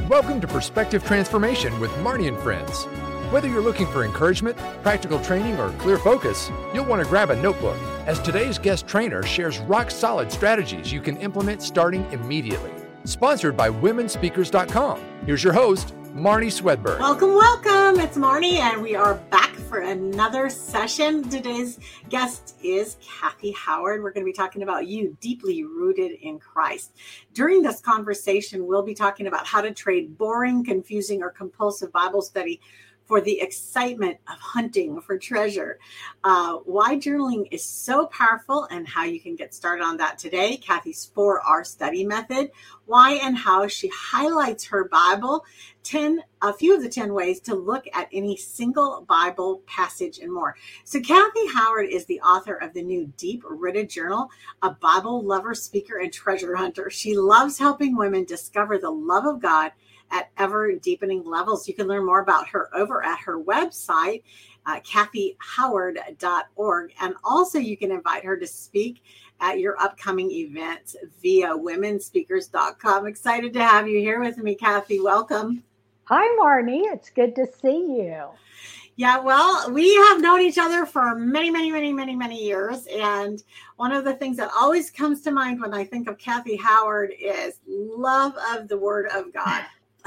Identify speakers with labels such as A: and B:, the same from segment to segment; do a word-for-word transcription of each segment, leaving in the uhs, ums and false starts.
A: Welcome to Perspective Transformation with Marnie and Friends. Whether you're looking for encouragement, practical training, or clear focus, you'll want to grab a notebook, as today's guest trainer shares rock-solid strategies you can implement starting immediately. Sponsored by women speakers dot com. Here's your host, Marnie Swedberg.
B: Welcome, welcome. It's Marnie, and we are back for another session. Today's guest is Kathy Howard. We're going to be talking about you, deeply rooted in Christ. During this conversation, we'll be talking about how to trade boring, confusing, or compulsive Bible study for the excitement of hunting for treasure. Uh, why journaling is so powerful and how you can get started on that today. Kathy's four R study method, why and how she highlights her Bible, ten, a few of the ten ways to look at any single Bible passage, and more. So Kathy Howard is the author of the new Deep Rooted Journal, a Bible lover, speaker, and treasure hunter. She loves helping women discover the love of God at ever deepening levels. You can learn more about her over at her website, uh, Kathy Howard dot org. And also you can invite her to speak at your upcoming events via women speakers dot com. Excited to have you here with me, Kathy. Welcome.
C: Hi, Marnie. It's good to see you.
B: Yeah, well, we have known each other for many, many, many, many, many years. And one of the things that always comes to mind when I think of Kathy Howard is love of the Word of God.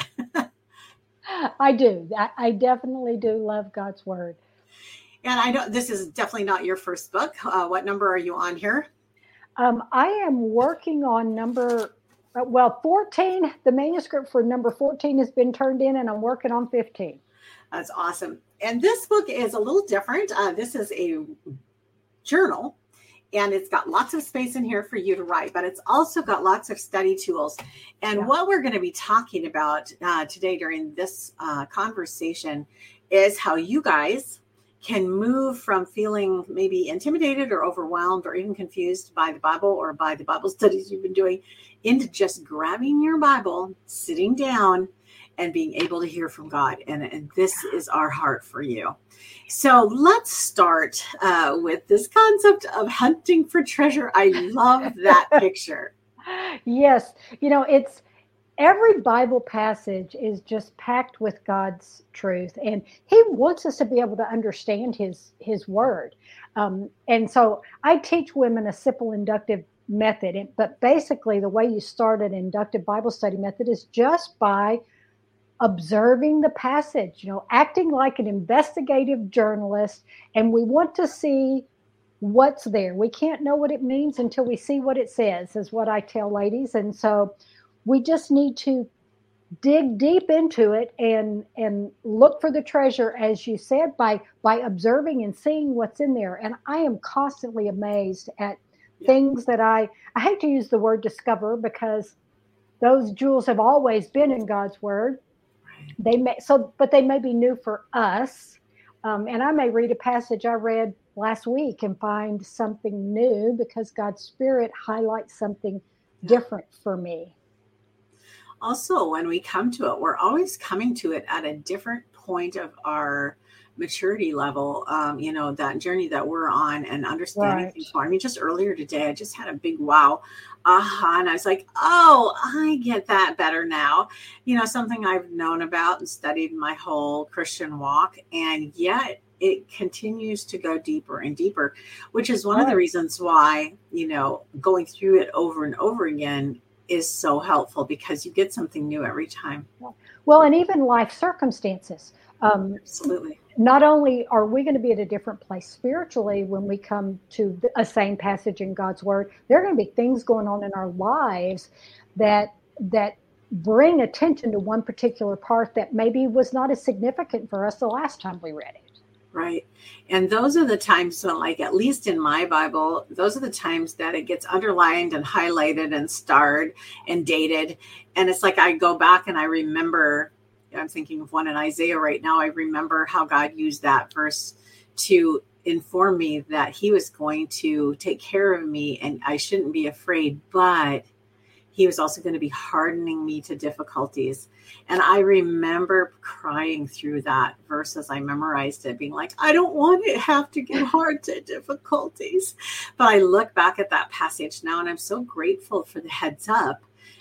C: I do. I, I definitely do love God's Word.
B: And I know this is definitely not your first book. Uh, what number are you on here?
C: Um, I am working on number, well, fourteen. The manuscript for number fourteen has been turned in, and I'm working on fifteen.
B: That's awesome. And this book is a little different. Uh, this is a journal. And it's got lots of space in here for you to write, but it's also got lots of study tools. And yeah. What we're going to be talking about uh, today during this uh, conversation is how you guys can move from feeling maybe intimidated or overwhelmed or even confused by the Bible or by the Bible studies you've been doing into just grabbing your Bible, sitting down, and being able to hear from God. And, and this is our heart for you. So let's start uh, with this concept of hunting for treasure. I love that picture.
C: Yes. You know, it's every Bible passage is just packed with God's truth. And he wants us to be able to understand his, his word. Um, and so I teach women a simple inductive method. But basically, the way you start an inductive Bible study method is just by observing the passage, you know, acting like an investigative journalist. And we want to see what's there. We can't know what it means until we see what it says, is what I tell ladies. And so we just need to dig deep into it and and look for the treasure, as you said, by by observing and seeing what's in there. And I am constantly amazed at yeah. things that I, I hate to use the word discover, because those jewels have always been in God's word. They may so, but they may be new for us. Um, and I may read a passage I read last week and find something new because God's Spirit highlights something different for me.
B: Also, when we come to it, we're always coming to it at a different point of our maturity level, um, you know, that journey that we're on and understanding
C: right.
B: things more. I mean, just earlier today, I just had a big wow aha, and I was like, oh, I get that better now. You know, something I've known about and studied my whole Christian walk, and yet it continues to go deeper and deeper, which is one right. of the reasons why, you know, going through it over and over again is so helpful, because you get something new every time.
C: Well, and even life circumstances. Um,
B: Absolutely.
C: Not only are we going to be at a different place spiritually when we come to a same passage in God's word, there are going to be things going on in our lives that that bring attention to one particular part that maybe was not as significant for us the last time we read it.
B: Right. And those are the times when, like, at least in my Bible, those are the times that it gets underlined and highlighted and starred and dated. And it's like I go back and I remember, I'm thinking of one in Isaiah right now. I remember how God used that verse to inform me that he was going to take care of me and I shouldn't be afraid, but he was also going to be hardening me to difficulties. And I remember crying through that verse as I memorized it, being like, I don't want to have to get hard to difficulties. But I look back at that passage now and I'm so grateful for the heads up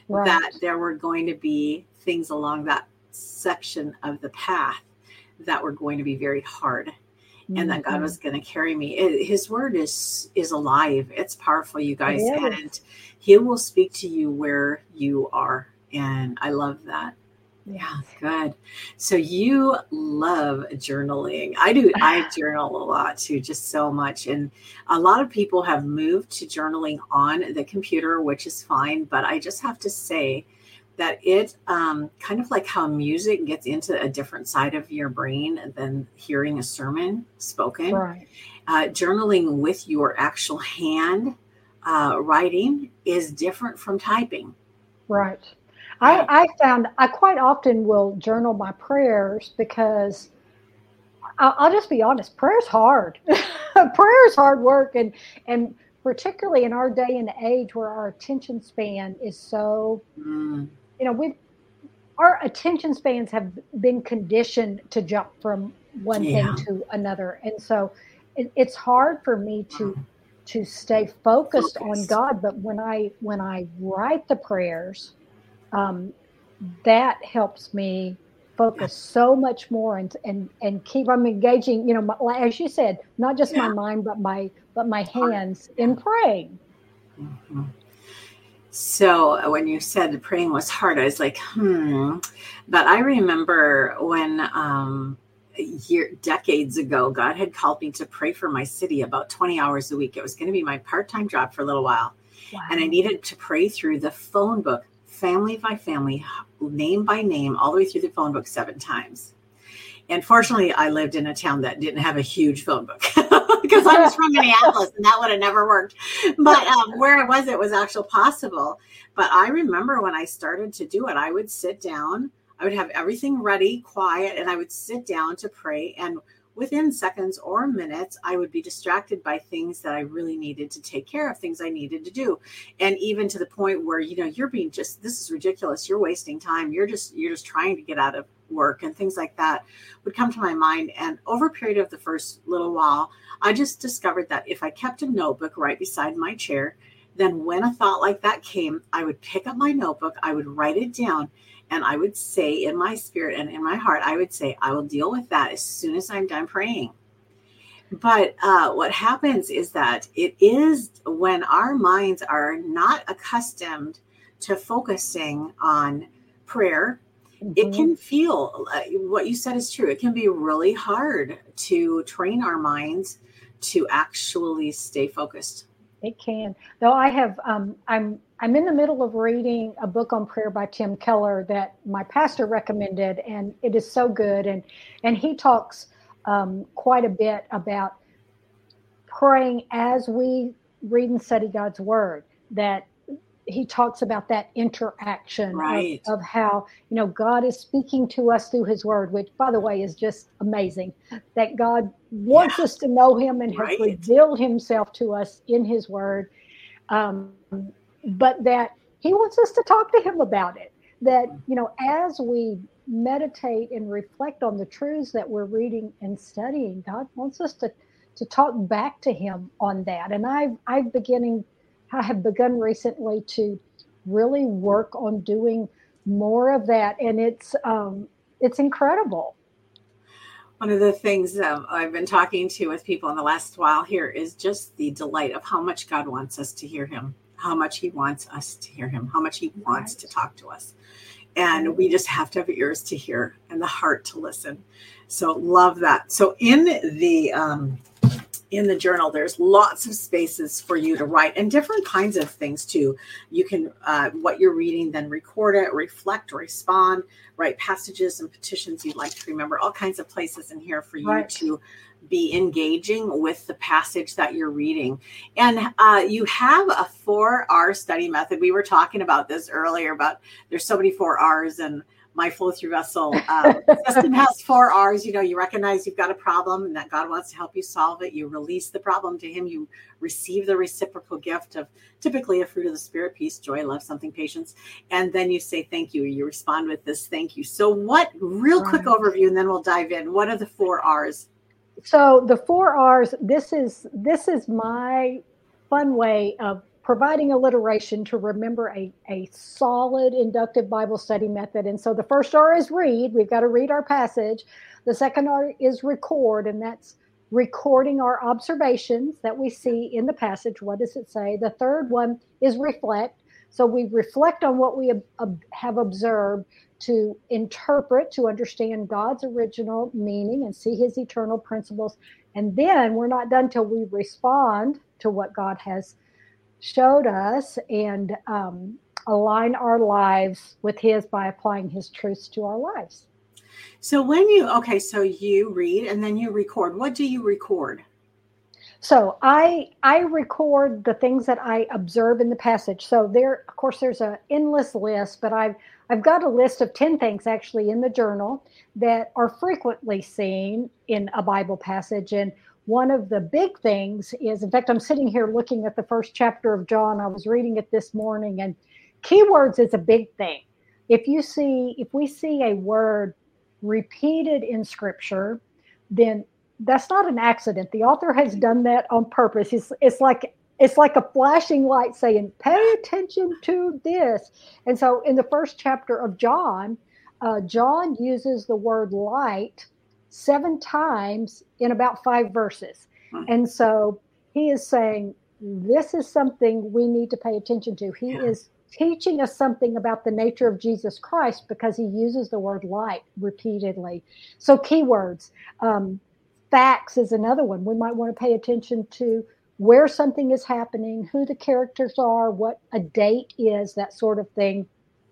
C: Right.
B: that there were going to be things along that section of the path that were going to be very hard. And that God was going to carry me. It, his word is is alive. It's powerful, you guys. And he will speak to you where you are. And I love that. Yeah, good. So you love journaling. I do. I journal a lot too, just so much. And a lot of people have moved to journaling on the computer, which is fine. But I just have to say that it um, kind of like how music gets into a different side of your brain than hearing a sermon spoken.
C: Right.
B: Uh, journaling with your actual hand uh, writing is different from typing.
C: Right. I, I found I quite often will journal my prayers because I'll, I'll just be honest, prayer's hard. Prayer's hard work. And, and particularly in our day and age where our attention span is so, mm. you know, we our attention spans have been conditioned to jump from one yeah. thing to another. And so it, it's hard for me to to stay focused, focused on God. But when I when I write the prayers, um, that helps me focus yeah. so much more and and and keep I'm engaging, you know, my, as you said, not just yeah. my mind, but my but my hands in praying.
B: Mm-hmm. So when you said praying was hard, I was like, hmm. But I remember when um, year, decades ago, God had called me to pray for my city about twenty hours a week. It was going to be my part-time job for a little while. Wow. And I needed to pray through the phone book, family by family, name by name, all the way through the phone book seven times. And fortunately, I lived in a town that didn't have a huge phone book because I was from Minneapolis and that would have never worked. But um, where I was, it was actually possible. But I remember when I started to do it, I would sit down, I would have everything ready, quiet, and I would sit down to pray. And within seconds or minutes, I would be distracted by things that I really needed to take care of, things I needed to do. And even to the point where, you know, you're being just, this is ridiculous. You're wasting time. You're just, you're just trying to get out of work and things like that would come to my mind. And over a period of the first little while, I just discovered that if I kept a notebook right beside my chair, then when a thought like that came, I would pick up my notebook, I would write it down, and I would say in my spirit and in my heart, I would say, I will deal with that as soon as I'm done praying. But uh, what happens is that it is when our minds are not accustomed to focusing on prayer, mm-hmm. it can feel, uh, what you said is true. It can be really hard to train our minds to actually stay focused.
C: It can. Though I have, um, I'm I'm in the middle of reading a book on prayer by Tim Keller that my pastor recommended, and it is so good. And and he talks um, quite a bit about praying as we read and study God's word. That he talks about that interaction
B: right.
C: of, of how, you know, God is speaking to us through his word, which, by the way, is just amazing. That God wants yeah. us to know him and
B: right.
C: has revealed himself to us in his word. Um, but that he wants us to talk to him about it. That, you know, as we meditate and reflect on the truths that we're reading and studying, God wants us to, to talk back to him on that. And I've, I've beginning I have begun recently to really work on doing more of that. And it's um, it's incredible.
B: One of the things um, I've been talking to with people in the last while here is just the delight of how much God wants us to hear him, how much he wants us to hear him, how much he wants right. to talk to us. And we just have to have ears to hear and the heart to listen. So love that. So in the um, in the journal, there's lots of spaces for you to write and different kinds of things too. You can, uh, what you're reading, then record it, reflect, respond, write passages and petitions you'd like to remember, all kinds of places in here for you right. to be engaging with the passage that you're reading. And uh, you have a four R study method. We were talking about this earlier, about there's so many four R's, and my flow through vessel uh, system has four R's. You know, you recognize you've got a problem and that God wants to help you solve it. You release the problem to him. You receive the reciprocal gift of typically a fruit of the spirit, peace, joy, love, something, patience. And then you say, thank you. You respond with this, thank you. So what, real quick right. overview, and then we'll dive in. What are the four R's?
C: So the four R's, this is, this is my fun way of providing alliteration to remember a, a solid inductive Bible study method. And so the first R is read. We've got to read our passage. The second R is record, and that's recording our observations that we see in the passage. What does it say? The third one is reflect. So we reflect on what we have observed to interpret, to understand God's original meaning and see his eternal principles. And then we're not done till we respond to what God has showed us and um, align our lives with his by applying his truths to our lives.
B: So when you, okay, so you read and then you record. What do you record?
C: So I I record the things that I observe in the passage. So there, of course, there's an endless list, but I've I've got a list of ten things actually in the journal that are frequently seen in a Bible passage. And one of the big things is, in fact, I'm sitting here looking at the first chapter of John. I was reading it this morning, and keywords is a big thing. If you see, if we see a word repeated in Scripture, then that's not an accident. The author has done that on purpose. It's, it's like it's like a flashing light saying, pay attention to this. And so in the first chapter of John, uh, John uses the word light seven times in about five verses. And so he is saying, this is something we need to pay attention to. He yeah. is teaching us something about the nature of Jesus Christ because he uses the word light repeatedly. So keywords, um, facts is another one. We might want to pay attention to where something is happening, who the characters are, what a date is, that sort of thing.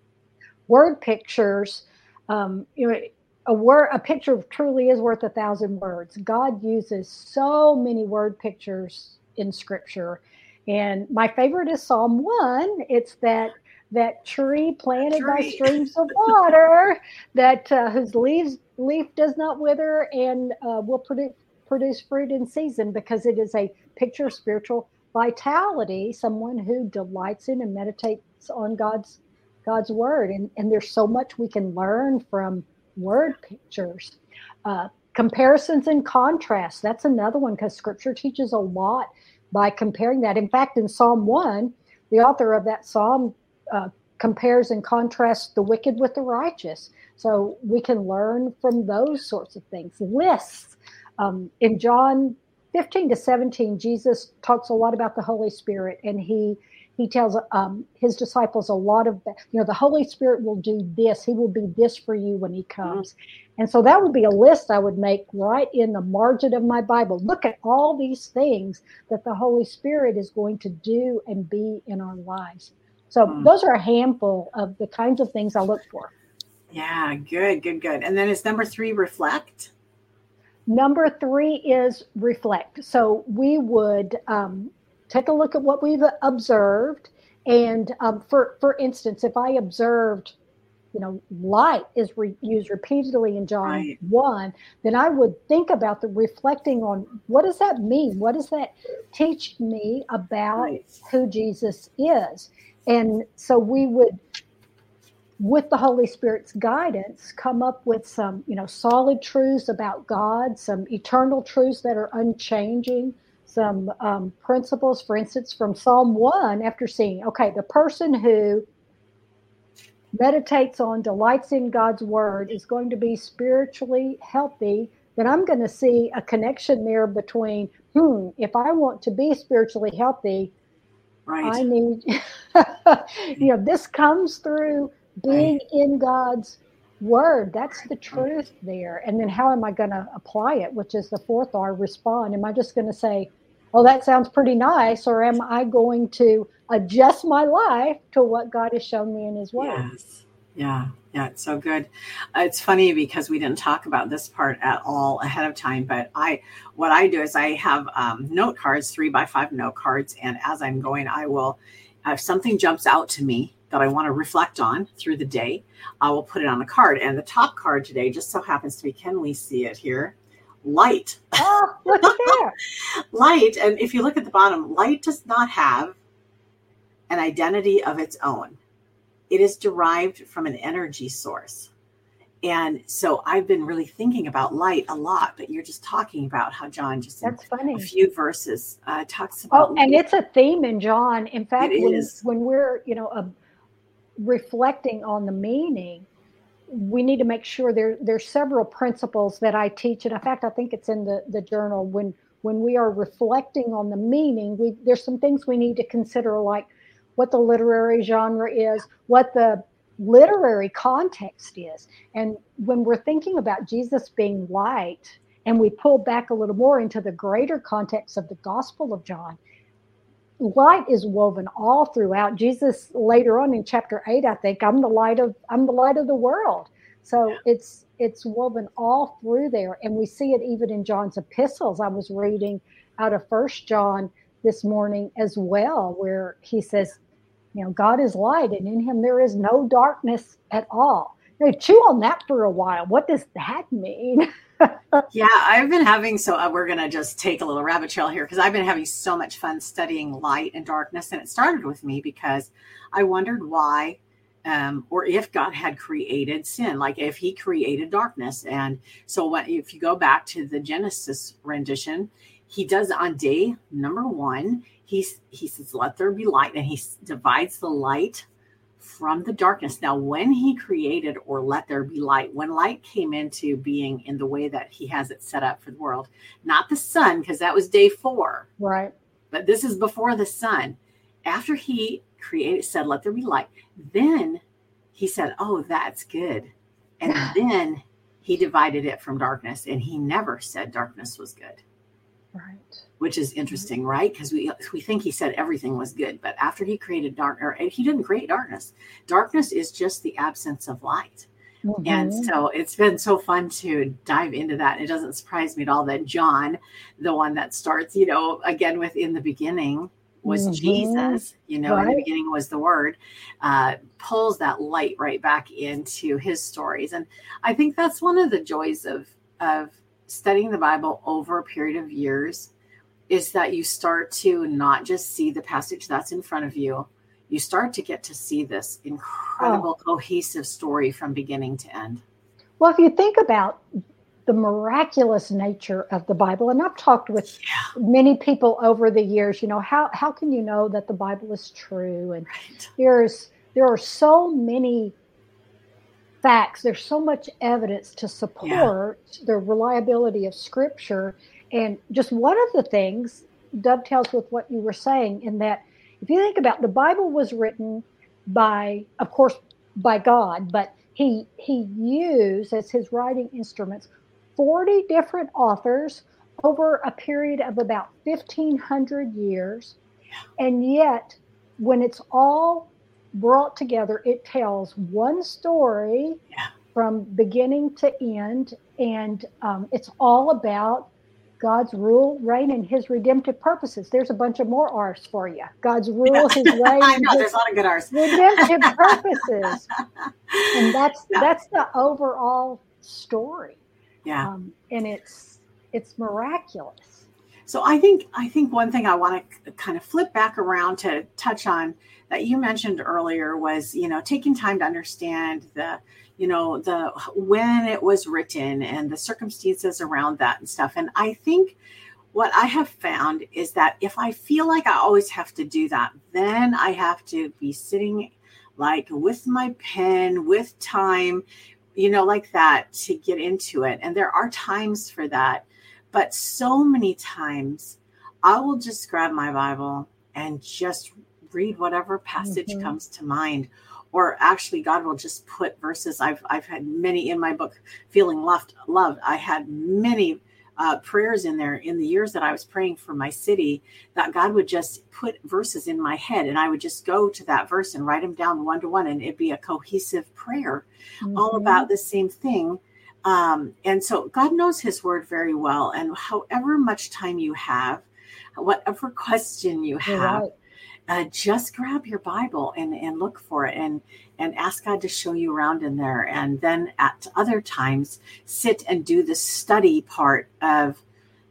C: Word pictures, um, you know, a word, a picture truly is worth a thousand words. God uses so many word pictures in Scripture, and my favorite is Psalm one. It's that that tree planted tree. by streams of water, that uh, whose leaves leaf does not wither and uh, will produce produce fruit in season, because it is a picture of spiritual vitality, someone who delights in and meditates on God's God's word. And, and there's so much we can learn from word pictures. Uh, comparisons and contrasts, that's another one, because Scripture teaches a lot by comparing that. In fact, in Psalm one, the author of that psalm uh, compares and contrasts the wicked with the righteous. So we can learn from those sorts of things. Lists. Um, in John fifteen to seventeen, Jesus talks a lot about the Holy Spirit, and he he tells um, his disciples a lot of, you know, the Holy Spirit will do this. He will be this for you when he comes. Mm-hmm. And so that would be a list I would make right in the margin of my Bible. Look at all these things that the Holy Spirit is going to do and be in our lives. So mm-hmm. those are a handful of the kinds of things I look for.
B: Yeah, good, good, good. And then is number three, reflect?
C: Number three is reflect. So we would um, take a look at what we've observed. And um, for, for instance, if I observed, you know, light is re- used repeatedly in John right. one, then I would think about the reflecting on, what does that mean? What does that teach me about right. who Jesus is? And so we would, with the Holy Spirit's guidance, come up with some, you know, solid truths about God, some eternal truths that are unchanging, some um, principles, for instance, from Psalm one, after seeing, okay, the person who meditates on, delights in God's word is going to be spiritually healthy, then I'm going to see a connection there between, hmm, if I want to be spiritually healthy, right. I need, you know, this comes through being right. in God's word. That's the truth there. And then how am I going to apply it, which is the fourth R, respond? Am I just going to say, oh, that sounds pretty nice? Or am I going to adjust my life to what God has shown me in his word?
B: Yes. Yeah. Yeah. It's so good. Uh, it's funny because we didn't talk about this part at all ahead of time, but I, what I do is I have um, note cards, three by five note cards. And as I'm going, I will, if something jumps out to me that I want to reflect on through the day, I will put it on a card. And the top card today just so happens to be, can we see it here? Light.
C: Oh, look at that.
B: Light. And if you look at the bottom, light does not have an identity of its own. It is derived from an energy source. And so I've been really thinking about light a lot, but you're just talking about how John just in
C: That's funny.
B: a few verses uh, talks about.
C: Oh, and
B: light.
C: it's a theme in John. In fact,
B: It
C: when,
B: is.
C: when we're, you know, uh, reflecting on the meaning, we need to make sure there there's several principles that I teach. And in fact, I think it's in the, the journal. When when we are reflecting on the meaning, we there's some things we need to consider, like what the literary genre is, what the literary context is. And when we're thinking about Jesus being light, and we pull back a little more into the greater context of the Gospel of John, light is woven all throughout. Jesus later on in chapter eight, I think, I'm the light of I'm the light of the world. So it's it's woven all through there. And we see it even in John's epistles. I was reading out of First John this morning as well, where he says, you know, God is light, and in him there is no darkness at all. Now, chew on that for a while. What does that mean?
B: Yeah, I've been having, so uh, we're going to just take a little rabbit trail here, because I've been having so much fun studying light and darkness. And it started with me because I wondered why, um, or if God had created sin, like if he created darkness. And so when, if you go back to the Genesis rendition, he does on day number one, he's, he says, let there be light, and he divides the light from the darkness. Now, when he created, or let there be light, when light came into being in the way that he has it set up for the world, not the sun, because that was day four.
C: Right.
B: But this is before the sun. After he created, said, let there be light, then he said, oh, that's good. And then he divided it from darkness, and he never said darkness was good.
C: Right.
B: Which is interesting, right? Because we we think he said everything was good, but after he created dark, or he didn't create darkness. Darkness is just the absence of light. Mm-hmm. And so it's been so fun to dive into that. It doesn't surprise me at all that John, the one that starts, you know, again with in the beginning was mm-hmm. Jesus, you know, right. In the beginning was the Word, uh, pulls that light right back into his stories. And I think that's one of the joys of of studying the Bible over a period of years, is that you start to not just see the passage that's in front of you. You start to get to see this incredible, oh. cohesive story from beginning to end.
C: Well, if you think about the miraculous nature of the Bible, and I've talked with yeah. many people over the years, you know, how, how can you know that the Bible is true? And right. there's there are so many facts. There's so much evidence to support yeah. the reliability of Scripture. And just one of the things dovetails with what you were saying, in that if you think about, the Bible was written by, of course, by God, but he he used as his writing instruments forty different authors over a period of about fifteen hundred years. Yeah. And yet, when it's all brought together, it tells one story yeah. from beginning to end. And um, it's all about God's rule, reign, and his redemptive purposes. There's a bunch of more R's for you. God's rule, yeah. his reign,
B: I know, there's a lot of good R's.
C: Redemptive purposes. And that's yeah. that's the overall story.
B: Yeah.
C: Um, and it's it's miraculous.
B: So I think I think one thing I want to kind of flip back around to touch on that you mentioned earlier was, you know, taking time to understand the, you know, the when it was written and the circumstances around that and stuff. And I think what I have found is that if I feel like I always have to do that, then I have to be sitting like with my pen, with time, you know, like that, to get into it. And there are times for that. But so many times I will just grab my Bible and just read whatever passage mm-hmm. comes to mind. Or actually, God will just put verses. I've I've had many in my book, Feeling Loved. Loved. I had many uh, prayers in there in the years that I was praying for my city, that God would just put verses in my head, and I would just go to that verse and write them down one to one, and it'd be a cohesive prayer, mm-hmm. all about the same thing. Um, and so God knows his word very well. And however much time you have, whatever question you have, right. uh, just grab your Bible and, and look for it and, and ask God to show you around in there. And then at other times, sit and do the study part of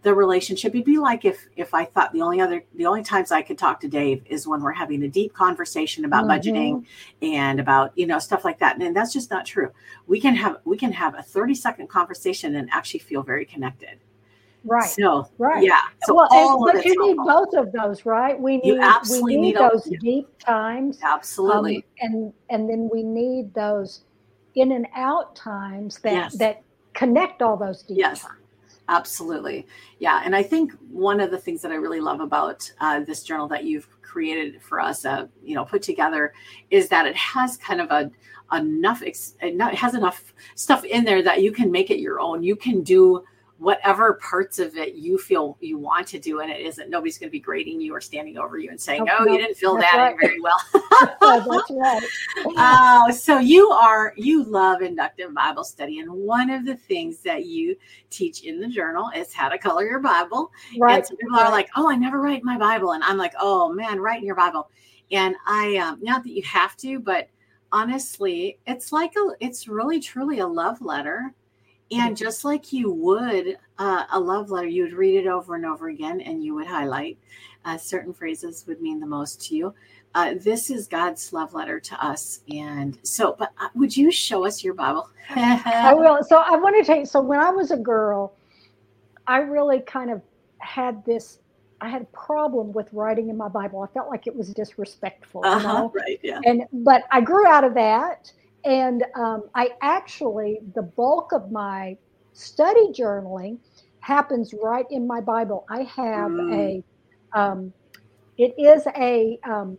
B: the relationship. It'd be like if if I thought the only other the only times I could talk to Dave is when we're having a deep conversation about mm-hmm. budgeting and about, you know, stuff like that. And that's just not true. We can have we can have a thirty second conversation and actually feel very connected.
C: Right.
B: So
C: right.
B: Yeah. So
C: well,
B: all
C: and,
B: of
C: but you
B: helpful.
C: need both of those, right? We need
B: you absolutely
C: we need,
B: need
C: those
B: all,
C: deep times.
B: Absolutely.
C: Um, and and then we need those in and out times that
B: yes.
C: that connect all those deep
B: yes.
C: times.
B: Absolutely. Yeah. And I think one of the things that I really love about uh, this journal that you've created for us, uh, you know, put together, is that it has kind of a enough, it has enough stuff in there that you can make it your own. You can do whatever parts of it you feel you want to do. And it isn't, nobody's going to be grading you or standing over you and saying, oh, oh no, you didn't fill that right. in very well.
C: oh, that's right.
B: uh, so you are, you love inductive Bible study. And one of the things that you teach in the journal is how to color your Bible.
C: Right.
B: And some people are like, oh, I never write my Bible. And I'm like, oh man, write in your Bible. And I, um, not that you have to, but honestly, it's like a, it's really truly a love letter. And just like you would uh, a love letter, you would read it over and over again, and you would highlight uh, certain phrases would mean the most to you. Uh, this is God's love letter to us. And so, but uh, would you show us your Bible?
C: I will. So I want to tell you, so when I was a girl, I really kind of had this, I had a problem with writing in my Bible. I felt like it was disrespectful.
B: Uh-huh,
C: you know?
B: Right, yeah.
C: And, but I grew out of that. And um, I actually, the bulk of my study journaling happens right in my Bible. I have mm. a, um, it is a, um,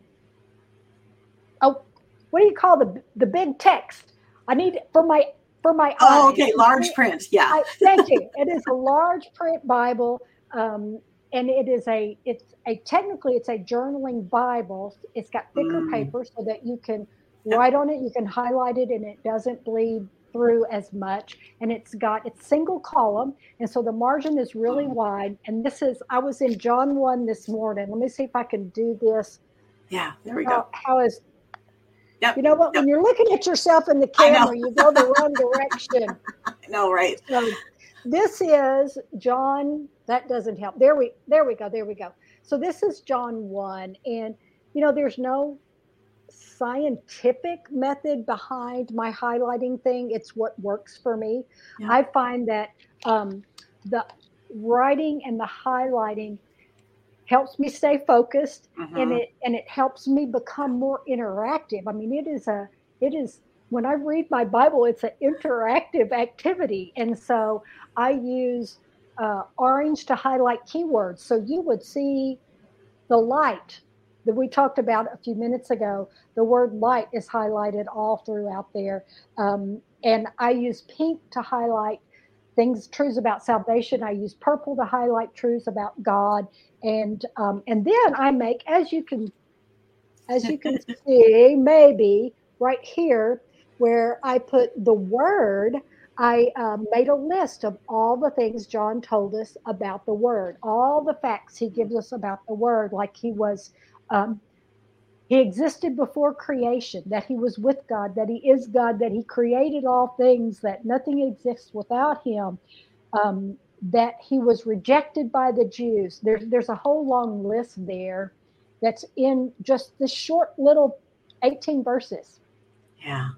C: oh, what do you call the the big text? I need for my for my
B: oh,
C: eyes.
B: okay, large print, yeah.
C: I, thank you. It is a large print Bible, um, and it is a it's a technically it's a journaling Bible. It's got thicker mm. paper so that you can. Write on it, you can highlight it, and it doesn't bleed through as much. And it's got it's single column, and so the margin is really wide. And this is I was in John one this morning. Let me see if I can do this.
B: Yeah, there we
C: how,
B: go.
C: How is
B: yep.
C: You know what?
B: Yep.
C: When you're looking at yourself in the camera, you go the wrong direction.
B: I know, right?
C: So this is John. That doesn't help. There we there we go. There we go. So this is John one, and you know, there's no scientific method behind my highlighting thing. It's what works for me. Yeah. I find that um, the writing and the highlighting helps me stay focused, uh-huh. and it and it helps me become more interactive. I mean, it is a it is when I read my Bible, it's an interactive activity, and so I use uh, orange to highlight keywords. So you would see the light that we talked about a few minutes ago. The word light is highlighted all throughout there. Um, and I use pink to highlight things, truths about salvation. I use purple to highlight truths about God. And um, and then I make, as you can, as you can see, maybe right here where I put the word, I uh, made a list of all the things John told us about the word, all the facts he gives us about the word, like he was Um, he existed before creation, that he was with God, that he is God, that he created all things, that nothing exists without him, um, that he was rejected by the Jews. There's, there's a whole long list there that's in just this short little eighteen verses.
B: Yeah.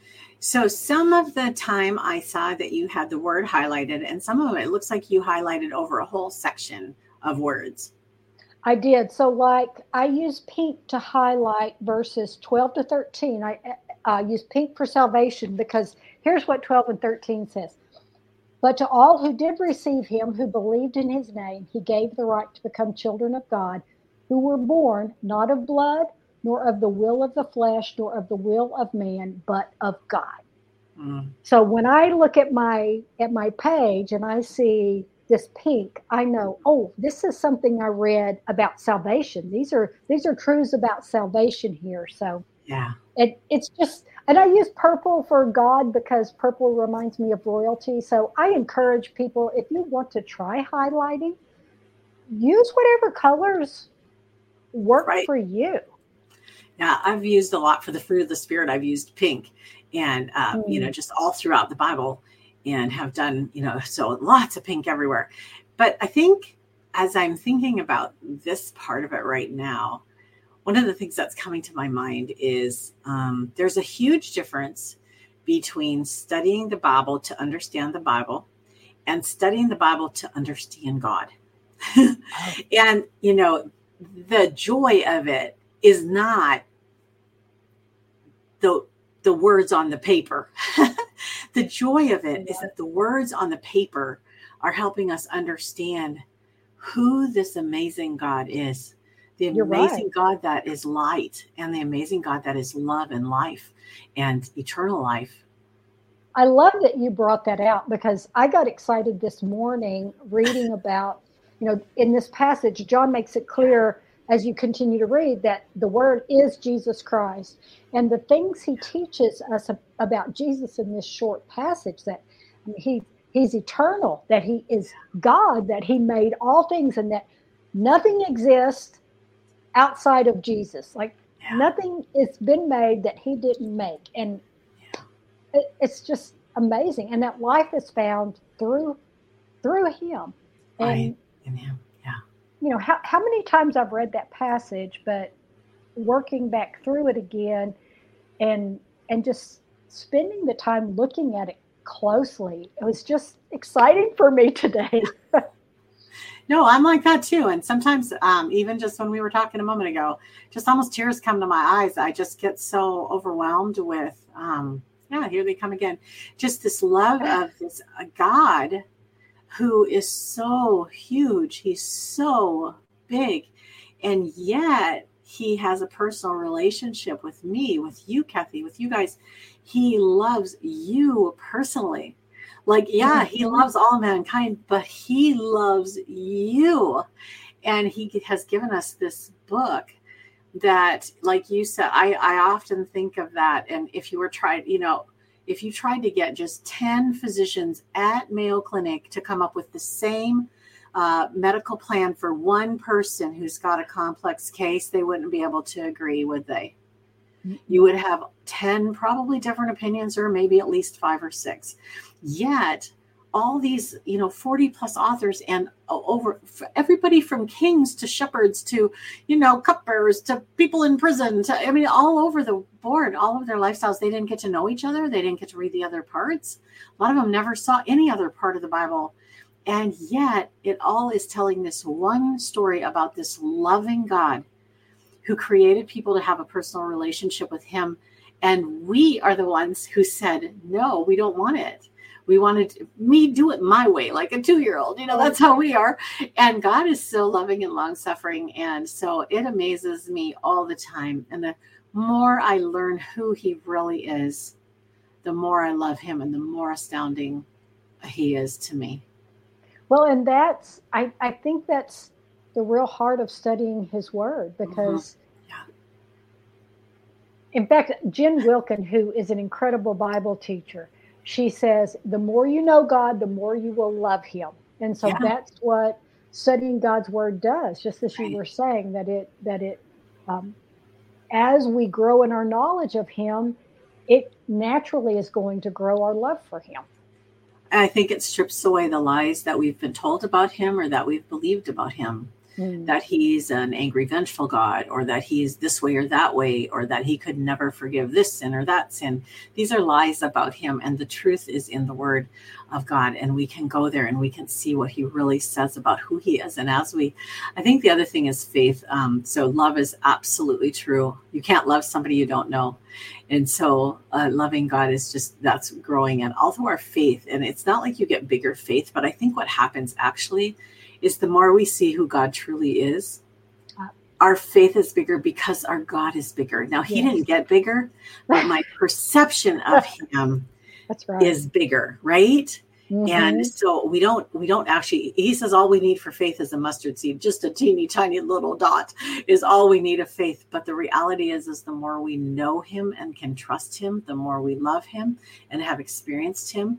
B: So some of the time I saw that you had the word highlighted, and some of it, it looks like you highlighted over a whole section of words.
C: I did. So like I use pink to highlight verses twelve to thirteen. I uh, use pink for salvation because here's what twelve and thirteen says. But to all who did receive him, who believed in his name, he gave the right to become children of God, who were born not of blood, nor of the will of the flesh, nor of the will of man, but of God. Mm. So when I look at my at my page and I see this pink, I know, oh, this is something I read about salvation. These are these are truths about salvation here. So
B: yeah,
C: it it's just, and I use purple for God because purple reminds me of royalty. So I encourage people, if you want to try highlighting, use whatever colors work right. for you.
B: Yeah, I've used a lot for the fruit of the Spirit. I've used pink, and uh, mm. you know, just all throughout the Bible. And have done, you know, so lots of pink everywhere. But I think as I'm thinking about this part of it right now, one of the things that's coming to my mind is um, there's a huge difference between studying the Bible to understand the Bible and studying the Bible to understand God. And, you know, the joy of it is not the the words on the paper. The joy of it is that the words on the paper are helping us understand who this amazing God is. The
C: You're
B: amazing
C: right.
B: God that is light, and the amazing God that is love and life and eternal life.
C: I love that you brought that out, because I got excited this morning reading about, you know, in this passage, John makes it clear as you continue to read that the word is Jesus Christ. And the things he teaches us about Jesus in this short passage, that I mean, he he's eternal, that he is God, that he made all things, and that nothing exists outside of Jesus. Like
B: Yeah.
C: nothing has been made that he didn't make. And it, it's just amazing. And that life is found through through him. And
B: Right. In him. Yeah.
C: you know, how, how many times I've read that passage, but working back through it again and and just spending the time looking at it closely, it was just exciting for me today.
B: No, I'm like that too. And sometimes, um, even just when we were talking a moment ago, just almost tears come to my eyes. I just get so overwhelmed with, um, yeah, here they come again. Just this love of this uh, God who is so huge. He's so big. And yet he has a personal relationship with me, with you, Kathy, with you guys. He loves you personally. Like, yeah, he loves all mankind, but he loves you. And he has given us this book that, like you said, I, I often think of that. And if you were tried, you know, if you tried to get just ten physicians at Mayo Clinic to come up with the same uh, medical plan for one person who's got a complex case, they wouldn't be able to agree, would they? You would have ten probably different opinions, or maybe at least five or six. Yet all these, you know, forty plus authors, and over everybody from kings to shepherds to, you know, cupbearers to people in prison to, I mean, all over the board, all of their lifestyles, they didn't get to know each other. They didn't get to read the other parts. A lot of them never saw any other part of the Bible. And yet it all is telling this one story about this loving God who created people to have a personal relationship with him. And we are the ones who said, no, we don't want it. We wanted me do it my way, like a two-year-old. You know, that's how we are. And God is so loving and long-suffering. And so it amazes me all the time. And the more I learn who he really is, the more I love him and the more astounding he is to me.
C: Well, and that's, I, I think that's the real heart of studying his word, because
B: Mm-hmm. Yeah.
C: in fact, Jen Wilkin, who is an incredible Bible teacher, she says, the more you know God, the more you will love him. And so
B: Yeah.
C: that's what studying God's word does, just as you
B: Right.
C: were saying, that it, that it, um, as we grow in our knowledge of him, it naturally is going to grow our love for him.
B: I think it strips away the lies that we've been told about him or that we've believed about him. Mm. That he's an angry, vengeful God, or that he's this way or that way, or that he could never forgive this sin or that sin. These are lies about him, and the truth is in the word of God, and we can go there and we can see what he really says about who he is. And as we, I think the other thing is faith. Um, so love is absolutely true. You can't love somebody you don't know. And so uh, loving God is just, that's growing. And although our faith, and it's not like you get bigger faith, but I think what happens actually is the more we see who God truly is, our faith is bigger because our God is bigger. Now, he yes. didn't get bigger, but my perception of him
C: That's right.
B: is bigger, right?
C: Mm-hmm.
B: And so we don't, we don't actually, he says all we need for faith is a mustard seed, just a teeny tiny little dot is all we need of faith. But the reality is, is the more we know him and can trust him, the more we love him and have experienced him.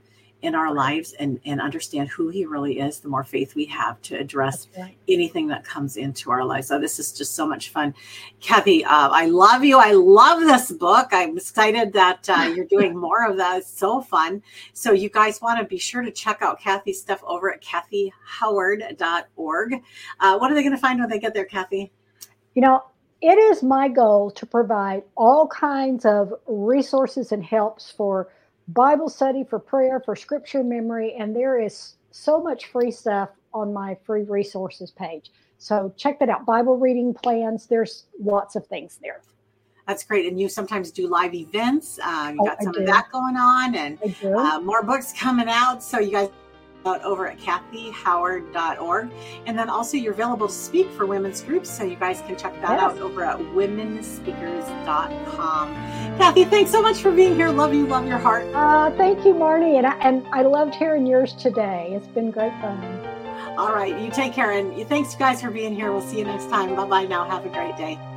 B: in our lives and, and understand who he really is, the more faith we have to address
C: right.
B: anything that comes into our lives. So this is just so much fun. Kathy, uh, I love you. I love this book. I'm excited that uh, you're doing more of that. It's so fun. So you guys want to be sure to check out Kathy's stuff over at kathy howard dot org. Uh, what are they going to find when they get there, Kathy?
C: You know, it is my goal to provide all kinds of resources and helps for Bible study, for prayer, for scripture memory, and there is so much free stuff on my free resources page. So check that out. Bible reading plans. There's lots of things there.
B: That's great. And you sometimes do live events. Uh, you
C: Oh,
B: got
C: I
B: some
C: do.
B: of that going on, and
C: I do.
B: uh, more books coming out. So you guys out over at kathy howard dot org. And then also you're available to speak for women's groups. So you guys can check that
C: Yes.
B: out over at women speakers dot com. Kathy, thanks so much for being here. Love you. Love your heart.
C: Uh, thank you, Marnie. And I, and I loved hearing yours today. It's been great fun.
B: All right. You take care. And thanks, you guys, for being here. We'll see you next time. Bye-bye now. Have a great day.